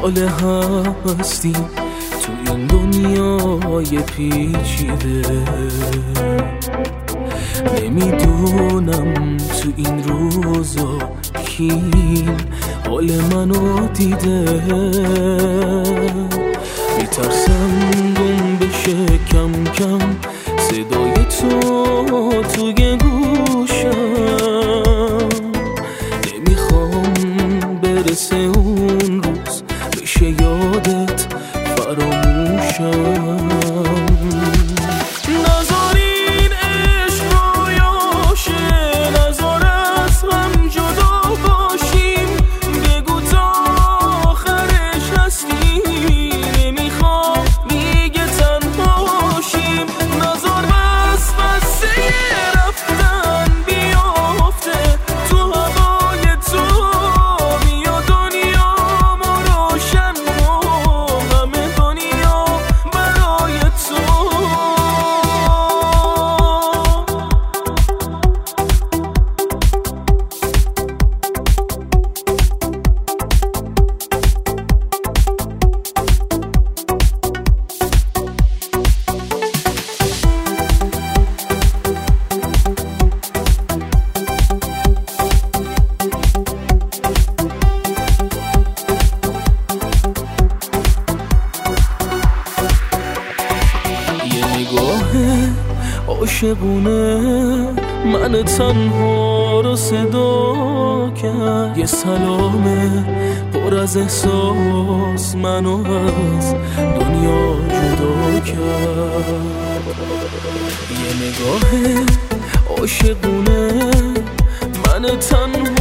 حال هستیم تو این دنیای پیچیده. نمیدونم تو این روزا کیم حال منو دیده. میترسم گم بشه کم کم صدای تو توی گوشم. نمیخوام برسه اون روز بشه یادت فراموشم. عاشقونه من تنها رو صدا کرد. یه سلامه پر از احساس منو از دنیا جدا کرد. یه نگاه عاشقونه من تنها